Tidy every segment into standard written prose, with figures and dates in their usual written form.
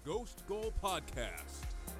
Ghost Goal Podcast.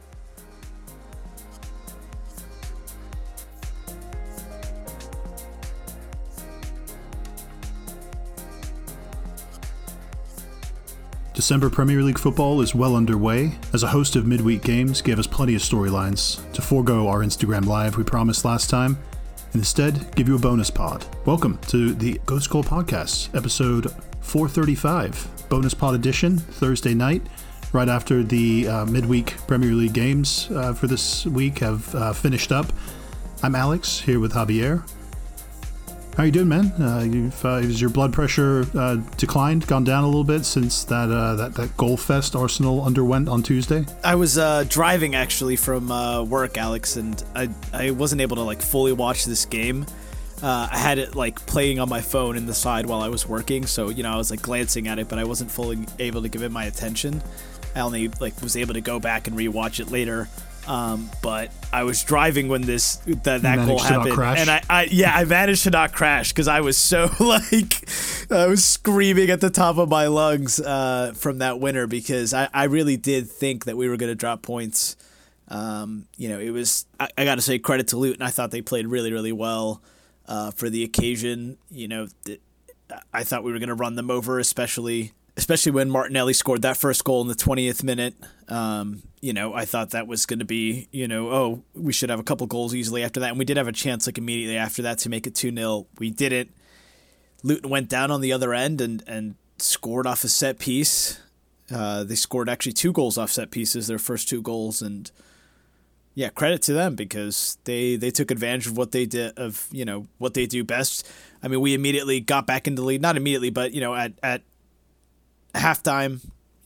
December Premier League football is well underway, as a host of midweek games gave us plenty of storylines to forego our Instagram Live we promised last time, and instead give you a bonus pod. Welcome to the Ghost Goal Podcast, episode 435, bonus pod edition, Thursday night, right after the midweek Premier League games for this week have finished up. I'm Alex, here with Javier. How you doing, man? Has your blood pressure declined, gone down a little bit since that goal fest Arsenal underwent on Tuesday? I was driving actually from work, Alex, and I wasn't able to fully watch this game. I had it playing on my phone in the side while I was working, so I was glancing at it, but I wasn't fully able to give it my attention. I only was able to go back and rewatch it later. But I was driving when that goal happened, and I managed to not crash because I was so I was screaming at the top of my lungs from that winner, because I really did think that we were going to drop points. It was I got to say credit to Luton. I thought they played really, really well for the occasion. I thought we were going to run them over, especially when Martinelli scored that first goal in the 20th minute. I thought that was going to be, we should have a couple goals easily after that. And we did have a chance immediately after that to make it 2-0. We didn't. Luton went down on the other end and scored off a set piece. They scored actually 2 goals off set pieces, their first 2 goals. And yeah, credit to them, because they took advantage of what they did, of, what they do best. I mean, we immediately got back into the lead, not immediately, but, at halftime,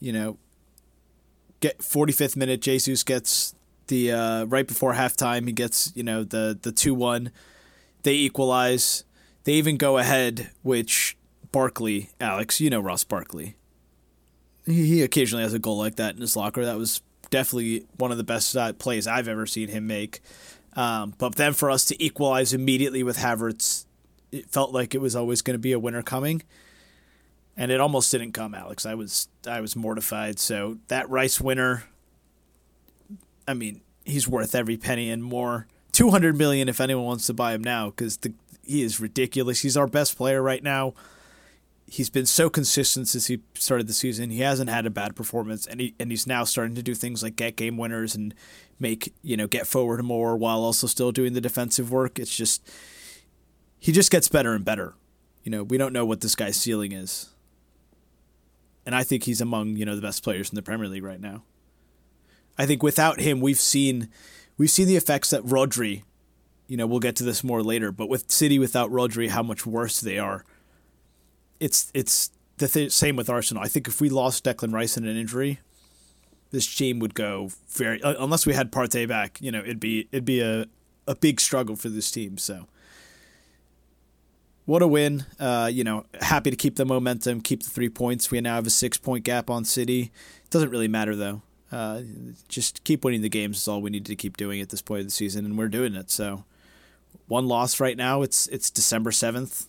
get 45th minute, Jesus gets the right before halftime, he gets the 2-1. They equalize. They even go ahead, which Barkley, Alex, Ross Barkley, he occasionally has a goal like that in his locker. That was definitely one of the best plays I've ever seen him make. But then for us to equalize immediately with Havertz, it felt like it was always going to be a winner coming. And it almost didn't come, Alex. I was mortified. So that Rice winner, I mean, he's worth every penny and more. $200 million if anyone wants to buy him now, because he is ridiculous. He's our best player right now. He's been so consistent since he started the season. He hasn't had a bad performance, and he's now starting to do things like get game winners and get forward more while also still doing the defensive work. It's just, he just gets better and better. We don't know what this guy's ceiling is. And I think he's among, the best players in the Premier League right now. I think without him, we've seen the effects that Rodri, we'll get to this more later, but with City without Rodri, how much worse they are. It's the same with Arsenal. I think if we lost Declan Rice in an injury, this team would go very, unless we had Partey back, it'd be a big struggle for this team. So what a win. Happy to keep the momentum, keep the 3 points. We now have a 6-point gap on City. It doesn't really matter, though. Just keep winning the games is all we need to keep doing at this point of the season, and we're doing it. So 1 loss right now. It's December 7th.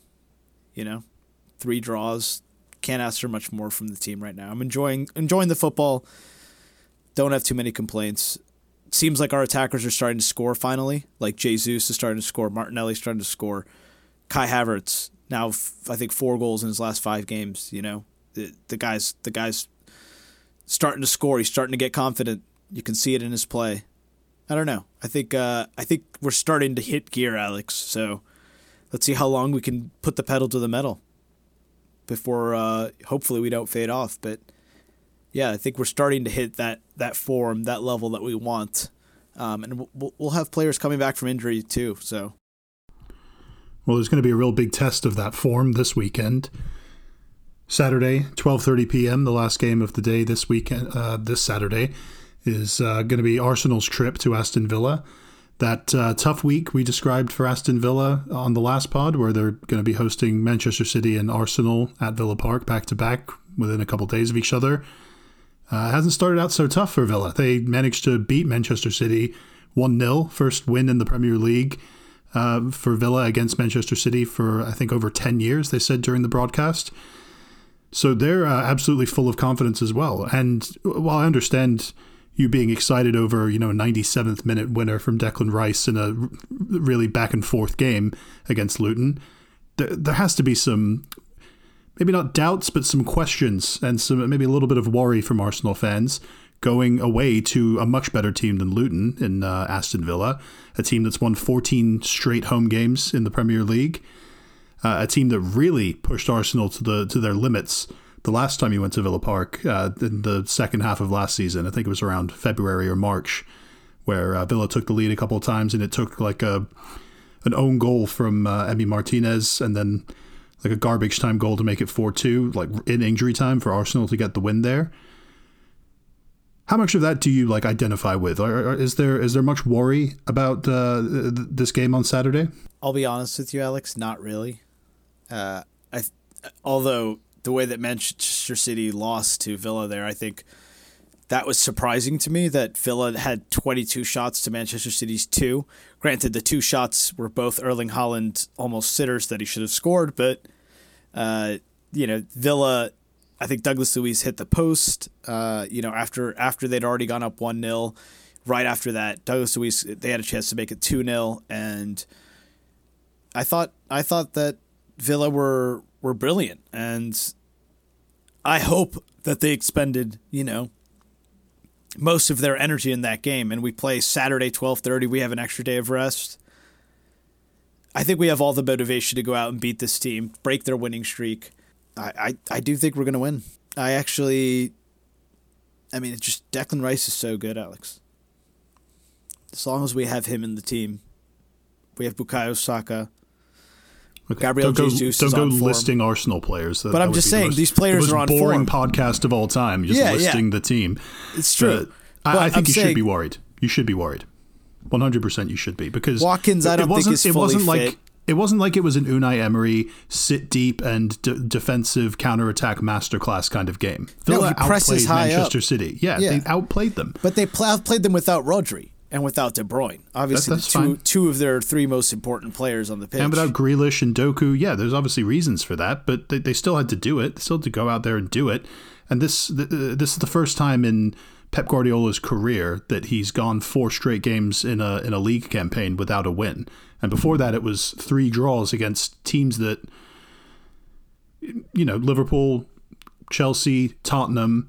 3 draws. Can't ask for much more from the team right now. I'm enjoying the football. Don't have too many complaints. Seems like our attackers are starting to score finally. Like Jesus is starting to score. Martinelli's starting to score. Kai Havertz, now I think 4 goals in his last 5 games. The guy's starting to score. He's starting to get confident. You can see it in his play. I don't know. I think we're starting to hit gear, Alex. So let's see how long we can put the pedal to the metal before hopefully we don't fade off. But yeah, I think we're starting to hit that form, that level that we want, and we'll have players coming back from injury too. So. Well, there's going to be a real big test of that form this weekend. Saturday, 12:30 p.m., the last game of the day this weekend. This Saturday is going to be Arsenal's trip to Aston Villa. That tough week we described for Aston Villa on the last pod, where they're going to be hosting Manchester City and Arsenal at Villa Park back-to-back within a couple days of each other. Hasn't started out so tough for Villa. They managed to beat Manchester City 1-0, first win in the Premier League for Villa against Manchester City for, I think, over 10 years, they said during the broadcast. So they're absolutely full of confidence as well. And while I understand you being excited over, a 97th minute winner from Declan Rice in a really back and forth game against Luton, there has to be some, maybe not doubts, but some questions and maybe a little bit of worry from Arsenal fans going away to a much better team than Luton in Aston Villa, a team that's won 14 straight home games in the Premier League, a team that really pushed Arsenal to their limits the last time you went to Villa Park in the second half of last season. I think it was around February or March, where Villa took the lead a couple of times, and it took like an own goal from Emi Martinez and then like a garbage time goal to make it 4-2, like in injury time for Arsenal to get the win there. How much of that do you identify with? Or is there much worry about this game on Saturday? I'll be honest with you, Alex, not really. Although the way that Manchester City lost to Villa there, I think that was surprising to me that Villa had 22 shots to Manchester City's 2. Granted, the 2 shots were both Erling Haaland almost sitters that he should have scored, but Villa, I think Douglas Luiz hit the post, after they'd already gone up 1-0. Right after that, Douglas Luiz, they had a chance to make it 2-0, and I thought that Villa were brilliant, and I hope that they expended, most of their energy in that game, and we play Saturday 12:30. We have an extra day of rest. I think we have all the motivation to go out and beat this team, break their winning streak. I do think we're going to win. Declan Rice is so good, Alex. As long as we have him in the team, we have Bukayo Saka. Okay. Gabriel Jesus don't go is on form. Listing Arsenal players. But I'm just saying, these players are on form. The most boring podcast of all time, just listing the team. It's true. I think you should be worried. You should be worried. 100% you should be, because Watkins, I don't think is fully fit. It wasn't like it was an Unai Emery sit deep and defensive counterattack masterclass kind of game. Villa outplayed Manchester City. Yeah, they outplayed them. But they outplayed them without Rodri and without De Bruyne. Obviously, that's two of their 3 most important players on the pitch. And without Grealish and Doku, there's obviously reasons for that, but they still had to do it. They still had to go out there and do it. And this is the first time in Pep Guardiola's career that he's gone 4 straight games in a league campaign without a win. And before that, it was 3 draws against teams that, Liverpool, Chelsea, Tottenham.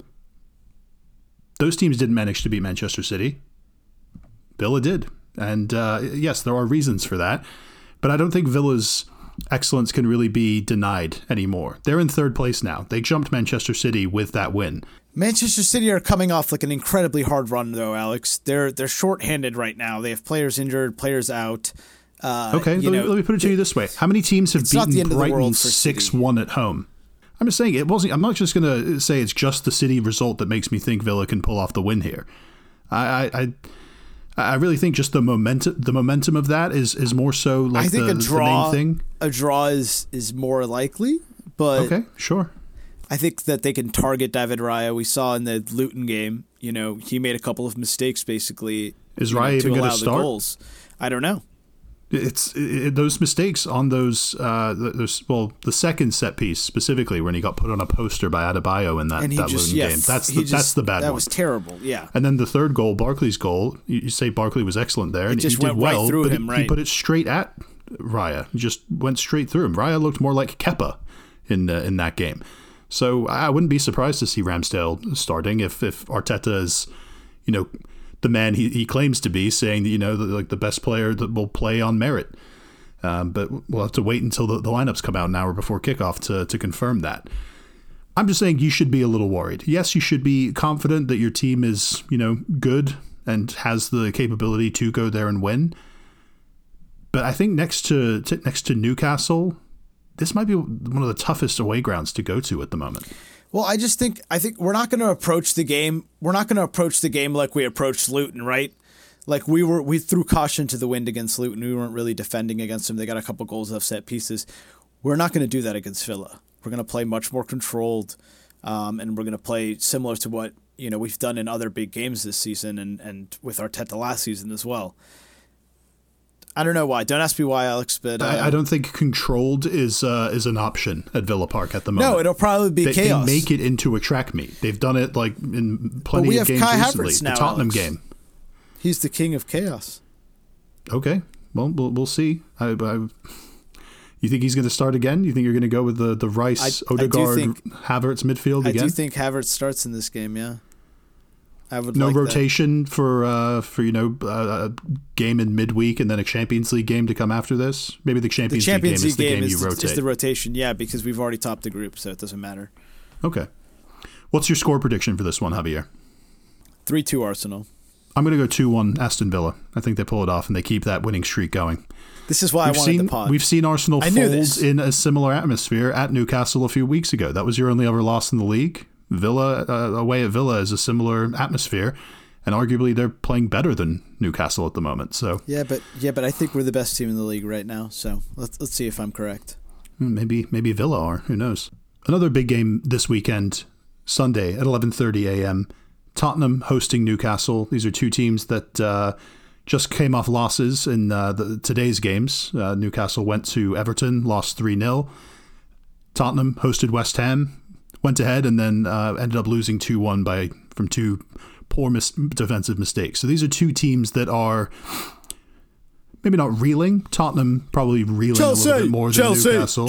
Those teams didn't manage to beat Manchester City. Villa did. And yes, there are reasons for that. But I don't think Villa's excellence can really be denied anymore. They're in 3rd place now. They jumped Manchester City with that win. Manchester City are coming off an incredibly hard run, though, Alex. They're shorthanded right now. They have players injured, players out. Let me put it to you this way. How many teams have beaten Brighton 6-1 at home? I'm just saying, I'm not just going to say it's just the City result that makes me think Villa can pull off the win here. I really think just the momentum of that is more so I think the main thing. A draw is more likely, but okay, sure. I think that they can target David Raya. We saw in the Luton game, he made a couple of mistakes basically. Is Raya even going to start? Goals. I don't know. It's those mistakes on the second set piece specifically when he got put on a poster by Adebayo in that Luton game. That's the bad one. That was terrible. Yeah. And then the third goal, Barkley's goal. You say Barkley was excellent there, and he did well, right through but him. Right. He put it straight at Raya. He just went straight through him. Raya looked more like Kepa in that game. So I wouldn't be surprised to see Ramsdale starting if Arteta is, the man he claims to be, saying that the best player that will play on merit. But we'll have to wait until the lineups come out an hour before kickoff to confirm that. I'm just saying you should be a little worried. Yes, you should be confident that your team is good and has the capability to go there and win. But I think next to Newcastle, this might be one of the toughest away grounds to go to at the moment. Well, I think we're not going to approach the game. We're not going to approach the game like we approached Luton, right? Like we threw caution to the wind against Luton. We weren't really defending against them. They got a couple goals off set pieces. We're not going to do that against Villa. We're going to play much more controlled, and we're going to play similar to what we've done in other big games this season and with Arteta last season as well. I don't know why. Don't ask me why, Alex. But I don't think controlled is an option at Villa Park at the moment. No, it'll probably be chaos. They make it into a track meet. They've done it like in plenty of games Kai recently. Havertz now, the Tottenham Alex. game. He's the king of chaos. Okay, well, we'll see. You think he's going to start again? You think you're going to go with the Rice, Odegaard, Havertz midfield again? I do think Havertz starts in this game. Yeah, I would. No like rotation for a game in midweek and then a Champions League game to come after this. Maybe the Champions League game is the game you rotate. Is the rotation? Yeah, because we've already topped the group, so it doesn't matter. Okay, what's your score prediction for this one, Javier? 3-2 Arsenal. I'm going to go 2-1 Aston Villa. I think they pull it off and they keep that winning streak going. This is why I wanted the pod. We've seen Arsenal fold in a similar atmosphere at Newcastle a few weeks ago. That was your only ever loss in the league. Villa, away at Villa, is a similar atmosphere, and arguably they're playing better than Newcastle at the moment. So yeah, but I think we're the best team in the league right now. So let's see if I'm correct. Maybe Villa are. Who knows? Another big game this weekend, Sunday at 11:30 a.m. Tottenham hosting Newcastle. These are two teams that just came off losses in today's games. Newcastle went to Everton, lost 3-0. Tottenham hosted West Ham, went ahead, and then ended up losing 2-1 from two poor defensive mistakes. So these are two teams that are maybe not reeling. Tottenham probably reeling a little bit more than Newcastle.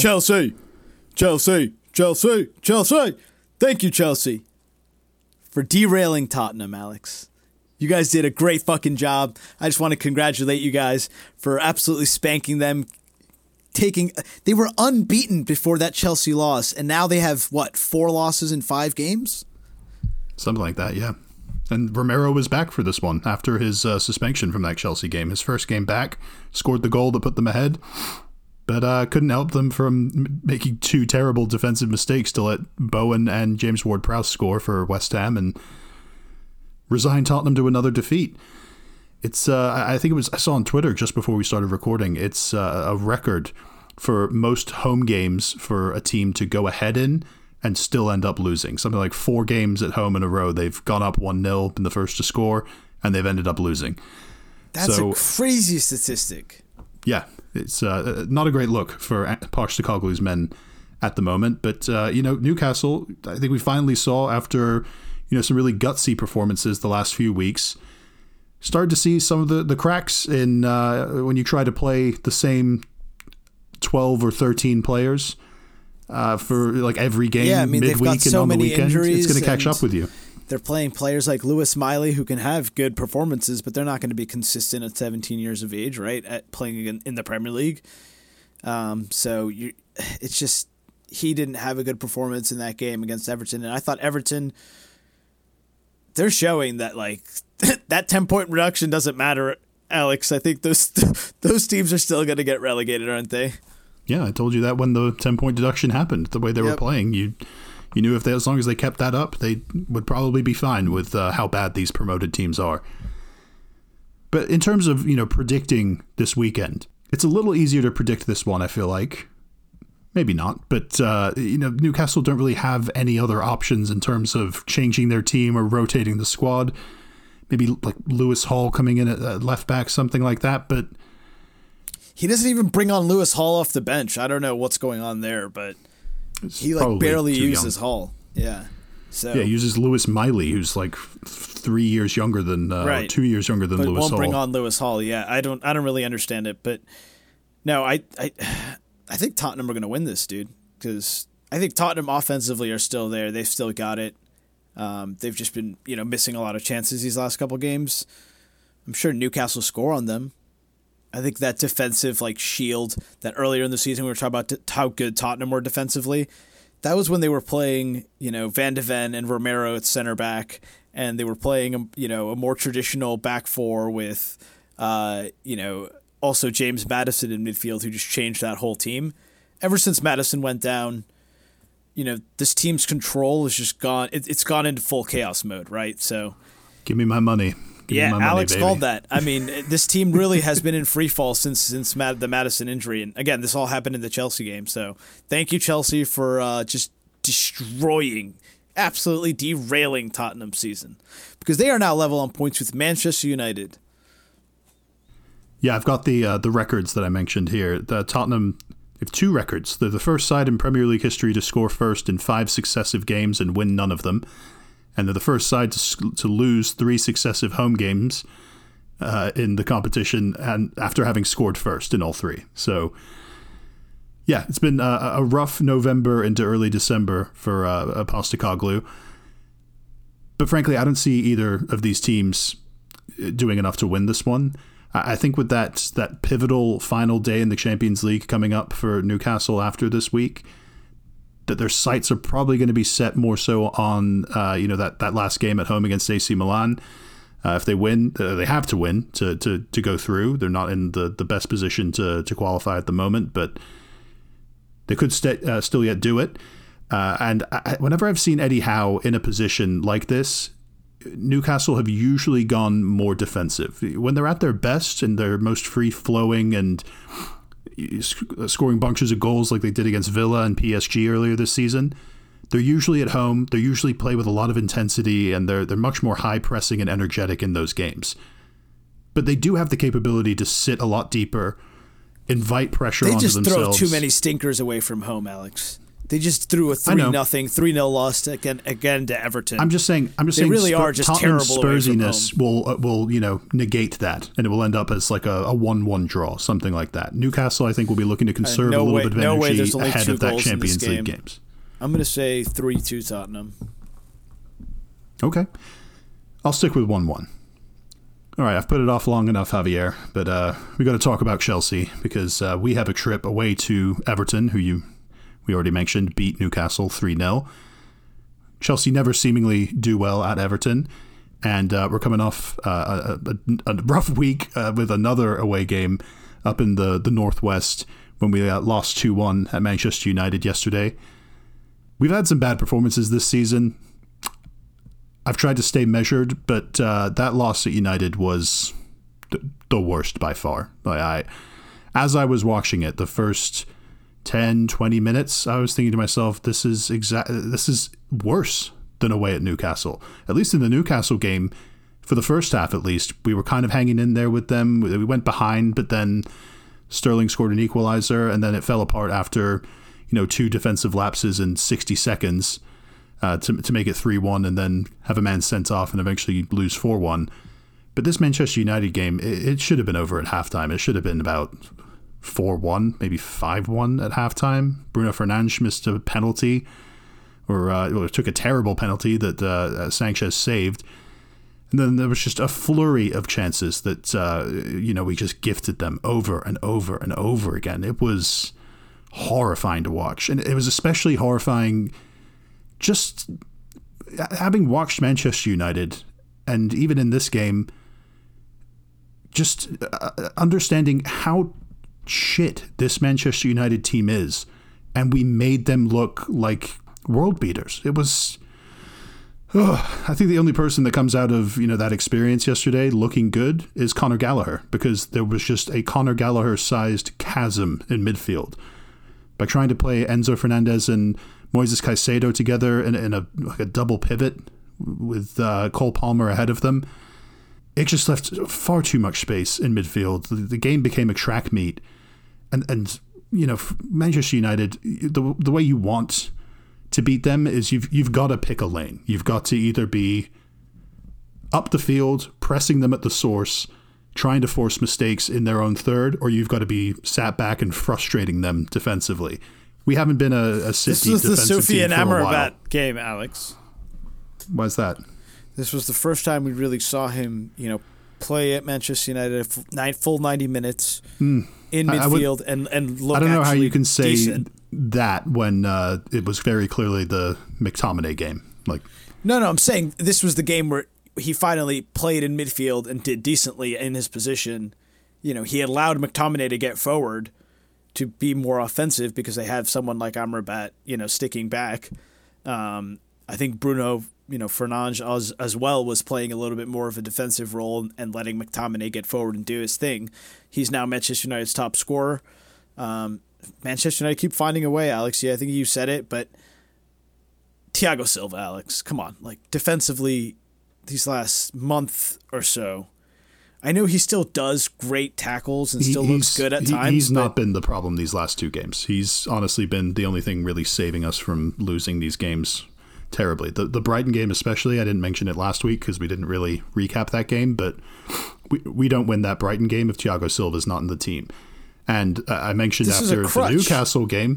Chelsea. Thank you, Chelsea, for derailing Tottenham, Alex. You guys did a great fucking job. I just want to congratulate you guys for absolutely spanking them. They were unbeaten before that Chelsea loss, and now they have, 4 losses in 5 games? Something like that, yeah. And Romero was back for this one after his suspension from that Chelsea game. His first game back, scored the goal that put them ahead, but couldn't help them from making 2 terrible defensive mistakes to let Bowen and James Ward-Prowse score for West Ham and resign Tottenham to another defeat. It's I think it was, I saw on Twitter just before we started recording, it's a record for most home games for a team to go ahead in and still end up losing. Something like 4 games at home in a row. They've gone up 1-0, been the first to score, and they've ended up losing. That's a crazy statistic. Yeah, it's not a great look for Postecoglou's men at the moment. But, Newcastle, I think we finally saw after some really gutsy performances the last few weeks, started to see some of the cracks in when you try to play the same 12 or 13 players for like every game midweek and on the weekend. It's going to catch up with you. They're playing players like Lewis Miley who can have good performances, but they're not going to be consistent at 17 years of age, right? At playing in the Premier League. It's just he didn't have a good performance in that game against Everton, and I thought Everton, they're showing that that 10-point reduction doesn't matter, Alex. I think those teams are still going to get relegated, aren't they? Yeah, I told you that when the 10-point deduction happened. The way they were playing, you knew as long as they kept that up, they would probably be fine with how bad these promoted teams are. But in terms of predicting this weekend, it's a little easier to predict this one. I feel like. Maybe not, but Newcastle don't really have any other options in terms of changing their team or rotating the squad. Maybe like Lewis Hall coming in at left back, something like that. But he doesn't even bring on Lewis Hall off the bench. I don't know what's going on there, but he barely uses Hall. Yeah. So he uses Lewis Miley, who's 3 years younger than 2 years younger than Lewis Hall. Won't bring on Lewis Hall. Yeah, I don't really understand it, but no, I think Tottenham are going to win this, dude, because I think Tottenham offensively are still there. They've still got it. They've just been, missing a lot of chances these last couple games. I'm sure Newcastle score on them. I think that defensive shield that earlier in the season we were talking about how good Tottenham were defensively. That was when they were playing, Van de Ven and Romero at center back, and they were playing, a more traditional back four with, also James Maddison in midfield, who just changed that whole team. Ever since Maddison went down, this team's control is just gone. It's gone into full chaos mode, right? So, give me my money. Alex called that. I mean, this team really has been in free fall since the Maddison injury, and again, this all happened in the Chelsea game. So, thank you, Chelsea, for just destroying, absolutely derailing Tottenham's season, because they are now level on points with Manchester United. Yeah, I've got the records that I mentioned here. Tottenham have 2 records. They're the first side in Premier League history to score first in 5 successive games and win none of them. And they're the first side to lose 3 successive home games in the competition, and after having scored first in all 3. So, yeah, it's been a rough November into early December for Postecoglou. But frankly, I don't see either of these teams doing enough to win this one. I think with that pivotal final day in the Champions League coming up for Newcastle after this week, that their sights are probably going to be set more so on that last game at home against AC Milan. If they win, they have to win to go through. They're not in the best position to qualify at the moment, but they could still yet do it. And whenever I've seen Eddie Howe in a position like this, Newcastle have usually gone more defensive. When they're at their best and they're most free-flowing and scoring bunches of goals like they did against Villa and PSG earlier this season, they're usually at home. They usually play with a lot of intensity, and they're much more high-pressing and energetic in those games. But they do have the capability to sit a lot deeper, invite pressure onto themselves. They just throw too many stinkers away from home, Alex. They just threw a 3-0 loss again to Everton. I'm just saying. They really are just Tottenham's terrible Spursiness will negate that, and it will end up as like a 1-1 draw, something like that. Newcastle, I think, will be looking to conserve a little bit of energy ahead of that Champions League games. I'm going to say 3-2 Tottenham. Okay, I'll stick with 1-1. All right, I've put it off long enough, Javier, but we got to talk about Chelsea because we have a trip away to Everton, who we already mentioned, beat Newcastle 3-0. Chelsea never seemingly do well at Everton, and we're coming off a rough week with another away game up in the Northwest when we lost 2-1 at Manchester United yesterday. We've had some bad performances this season. I've tried to stay measured, but that loss at United was the worst by far. As I was watching it, the first 10, 20 minutes, I was thinking to myself, this is worse than away at Newcastle. At least in the Newcastle game, for the first half at least, we were kind of hanging in there with them. We went behind, but then Sterling scored an equalizer, and then it fell apart after 2 defensive lapses in 60 seconds to make it 3-1 and then have a man sent off and eventually lose 4-1. But this Manchester United game, it should have been over at halftime. It should have been about 4-1, maybe 5-1 at halftime. Bruno Fernandes missed a penalty, or took a terrible penalty that Sanchez saved. And then there was just a flurry of chances that, we just gifted them over and over and over again. It was horrifying to watch. And it was especially horrifying just having watched Manchester United, and even in this game, just understanding how shit this Manchester United team is, and we made them look like world beaters. It was I think the only person that comes out of that experience yesterday looking good is Conor Gallagher, because there was just a Conor Gallagher sized chasm in midfield. By trying to play Enzo Fernandez and Moises Caicedo together in a double pivot with Cole Palmer ahead of them, it just left far too much space in midfield. The game became a track meet. And Manchester United, the way you want to beat them is you've got to pick a lane. You've got to either be up the field, pressing them at the source, trying to force mistakes in their own third, or you've got to be sat back and frustrating them defensively. We haven't been a sit-deep defensive team for a while. This was the Soufiane Amrabat game, Alex. Why's that? This was the first time we really saw him, play at Manchester United full 90 minutes in midfield and look. I don't know how you can say decent. That when it was very clearly the McTominay game. No, I'm saying this was the game where he finally played in midfield and did decently in his position. He allowed McTominay to get forward to be more offensive because they have someone like Amrabat, sticking back. I think Bruno, Fernandes as well was playing a little bit more of a defensive role and letting McTominay get forward and do his thing. He's now Manchester United's top scorer. Manchester United keep finding a way, Alex. Yeah, I think you said it, but Thiago Silva, Alex, come on. Defensively, these last month or so, I know he still does great tackles and still looks good at times. He's not been the problem these last 2 games. He's honestly been the only thing really saving us from losing these games terribly. The Brighton game especially, I didn't mention it last week because we didn't really recap that game, but we don't win that Brighton game if Thiago Silva's not in the team. And I mentioned after the Newcastle game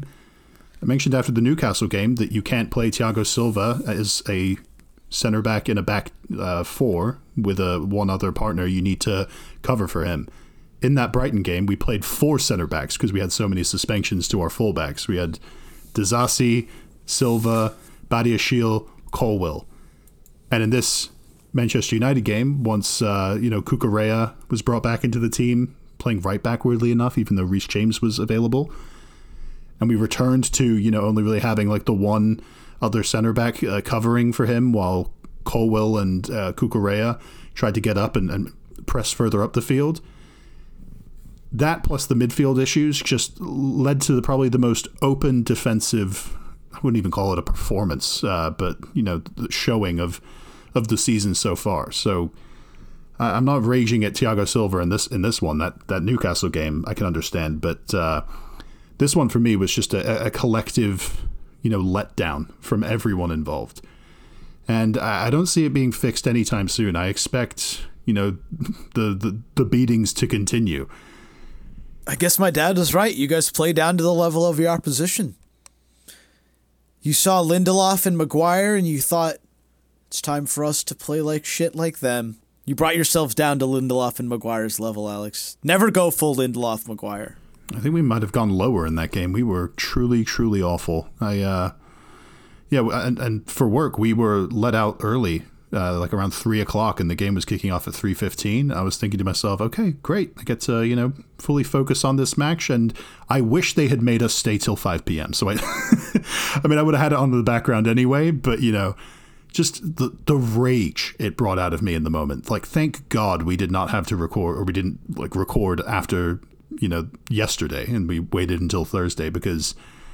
that you can't play Thiago Silva as a center back in a back 4 with one other partner. You need to cover for him. In that Brighton game, we played 4 center backs because we had so many suspensions to our fullbacks. We had Disasi, Silva, Badiashile, Colwill. And in this Manchester United game, once Cucurella was brought back into the team, playing right back weirdly enough, even though Reece James was available, and we returned to only really having like the one other center back covering for him while Colwill and Cucurella tried to get up and press further up the field. That plus the midfield issues just led to probably the most open defensive, I wouldn't even call it a performance, but the showing of the season so far. So I'm not raging at Thiago Silva in this one. That Newcastle game I can understand, but this one for me was just a collective letdown from everyone involved. And I don't see it being fixed anytime soon. I expect, the beatings to continue. I guess my dad was right. You guys play down to the level of your opposition. You saw Lindelof and Maguire and you thought, it's time for us to play like shit like them. You brought yourselves down to Lindelof and Maguire's level, Alex. Never go full Lindelof Maguire. I think we might have gone lower in that game. We were truly, truly awful. And for work, we were let out early, like around 3:00, and the game was kicking off at 3:15. I was thinking to myself, okay, great. I get to, fully focus on this match, and I wish they had made us stay till 5 p.m. So I would have had it on in the background anyway, but, just the rage it brought out of me in the moment. Like, thank God we did not have to record, or we didn't record after yesterday, and we waited until Thursday, because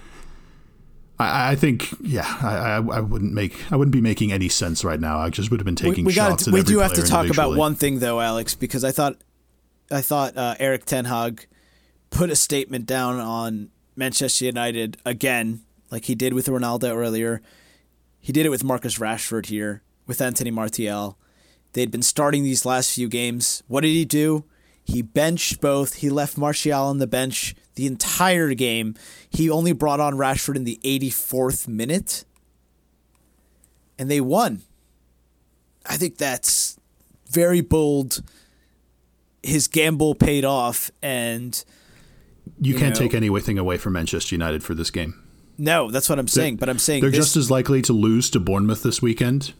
I think I wouldn't be making any sense right now. I just would have been taking shots at every player. We do have to talk about one thing though, Alex, because I thought Erik ten Hag put a statement down on Manchester United again, like he did with Ronaldo earlier. He did it with Marcus Rashford here, with Anthony Martial. They'd been starting these last few games. What did he do? He benched both. He left Martial on the bench the entire game. He only brought on Rashford in the 84th minute. And they won. I think that's very bold. His gamble paid off. And you can't take anything away from Manchester United for this game. No, that's what I'm saying. But I'm saying they're just as likely to lose to Bournemouth this weekend.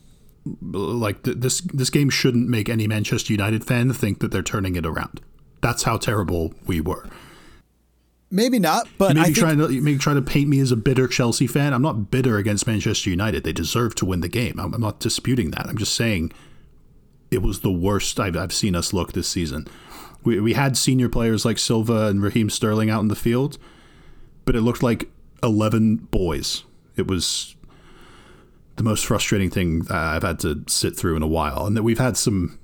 Like this game shouldn't make any Manchester United fan think that they're turning it around. That's how terrible we were. Maybe not, but maybe trying to paint me as a bitter Chelsea fan. I'm not bitter against Manchester United. They deserve to win the game. I'm not disputing that. I'm just saying it was the worst I've seen us look this season. We had senior players like Silva and Raheem Sterling out in the field, but it looked like 11 boys. It was the most frustrating thing I've had to sit through in a while. And that we've had some,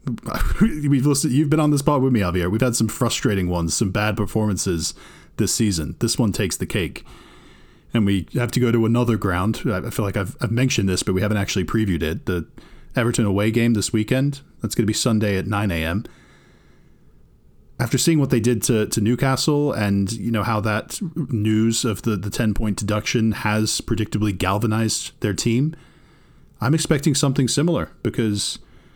you've been on this pod with me, Javier. We've had some frustrating ones, some bad performances this season. This one takes the cake. And we have to go to another ground. I feel like I've mentioned this, but we haven't actually previewed it. The Everton away game this weekend. That's going to be Sunday at 9 a.m. After seeing what they did to Newcastle and how that news of the 10-point deduction has predictably galvanized their team, I'm expecting something similar because,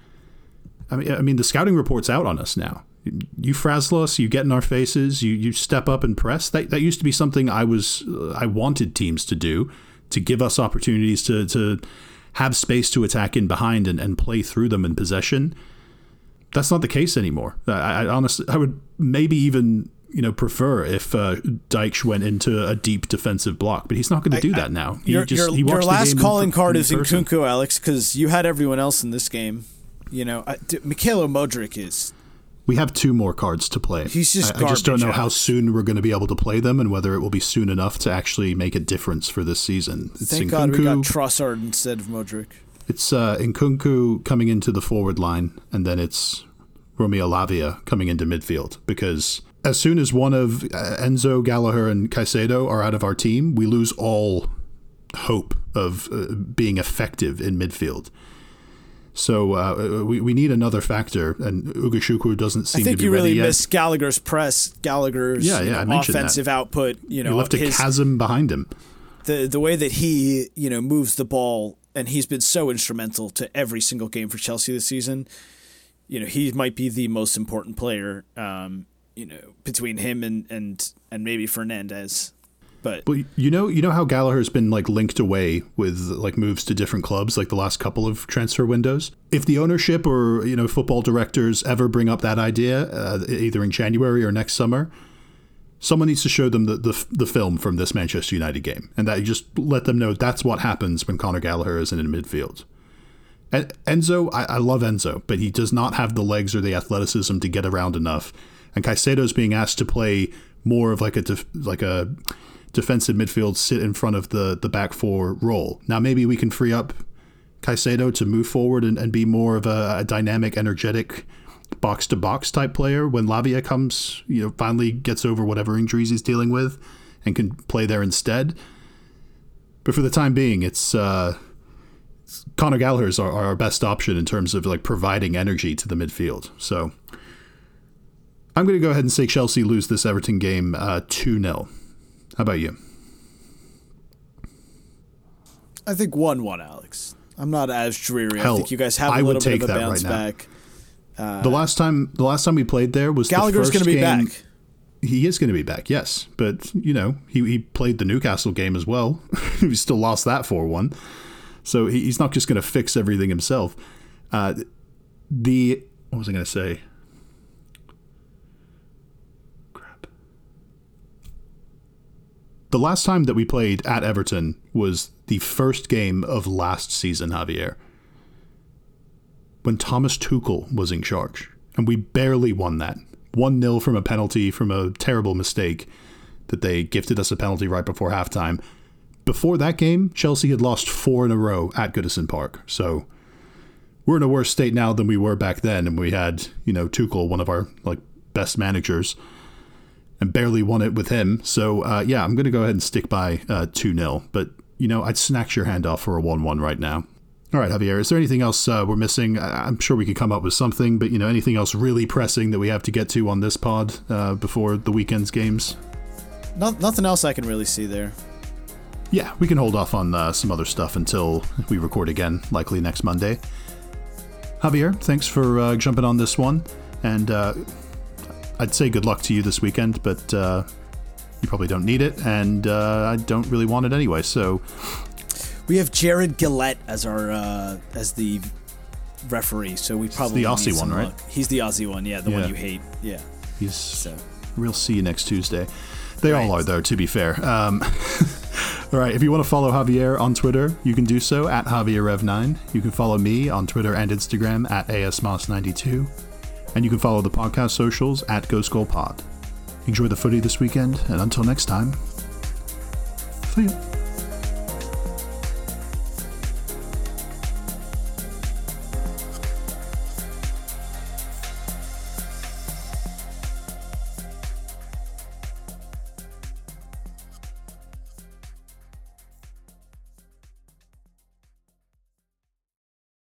I mean the scouting report's out on us now. You frazzle us, you get in our faces, you step up and press. That used to be something I wanted teams to do, to give us opportunities to have space to attack in behind and play through them in possession. That's not the case anymore. I honestly, I would maybe even prefer if Dyche went into a deep defensive block, but he's not going to do that now. Your last calling card is Nkunku, Alex, because you had everyone else in this game. Mikhailo Modric is. We have 2 more cards to play. He's just I just don't know how soon we're going to be able to play them and whether it will be soon enough to actually make a difference for this season. Thank God we got Trossard instead of Modric. It's Nkunku coming into the forward line, and then it's Romeo Lavia coming into midfield, because as soon as one of Enzo, Gallagher, and Caicedo are out of our team, we lose all hope of being effective in midfield. So we need another factor, and Ugochukwu doesn't seem to be ready yet. I think you really missed Gallagher's press, Gallagher's offensive output. He left a chasm behind him. The way that he moves the ball, and he's been so instrumental to every single game for Chelsea this season. He might be the most important player. Between him and maybe Fernandez. But you know how Gallagher's been linked away with moves to different clubs the last couple of transfer windows. If the ownership or football directors ever bring up that idea, either in January or next summer, someone needs to show them the film from this Manchester United game, and that you just let them know that's what happens when Conor Gallagher isn't in midfield. And Enzo, I love Enzo, but he does not have the legs or the athleticism to get around enough. And Caicedo's being asked to play more of a defensive midfield, sit in front of the back four role. Now maybe we can free up Caicedo to move forward and be more of a dynamic, energetic box-to-box type player when Lavia comes, finally gets over whatever injuries he's dealing with and can play there instead. But for the time being, it's Conor Gallagher's our best option in terms of providing energy to the midfield. So I'm going to go ahead and say Chelsea lose this Everton game 2-0. How about you? I think 1-1, Alex. I'm not as dreary. I think you guys have a little bit of a bounce back. The last time we played there was Gallagher's the first going to be game. back. He is going to be back, yes. But, he played the Newcastle game as well. We still lost that 4-1. So he's not just going to fix everything himself. What was I going to say? The last time that we played at Everton was the first game of last season, Javier, when Thomas Tuchel was in charge. And we barely won that. 1-0 from a penalty, from a terrible mistake that they gifted us a penalty right before halftime. Before that game, Chelsea had lost 4 in a row at Goodison Park. So we're in a worse state now than we were back then. And we had, Tuchel, one of our best managers, and barely won it with him. So, I'm going to go ahead and stick by 2-0. But, I'd snatch your hand off for a 1-1 right now. All right, Javier, is there anything else we're missing? I'm sure we could come up with something, but, anything else really pressing that we have to get to on this pod before the weekend's games? Nothing else I can really see there. Yeah, we can hold off on some other stuff until we record again, likely next Monday. Javier, thanks for jumping on this one. And I'd say good luck to you this weekend, but you probably don't need it, and I don't really want it anyway. So we have Jared Gillette as our as the referee, so we probably the Aussie one, right? He's the Aussie one, the one you hate. Yeah, We'll see you next Tuesday. They all are, though, to be fair. All right, if you want to follow Javier on Twitter, you can do so at JavierRev9. You can follow me on Twitter and Instagram at ASMoss92. And you can follow the podcast socials at GhostGoalPod. Enjoy the footy this weekend, and until next time, see ya.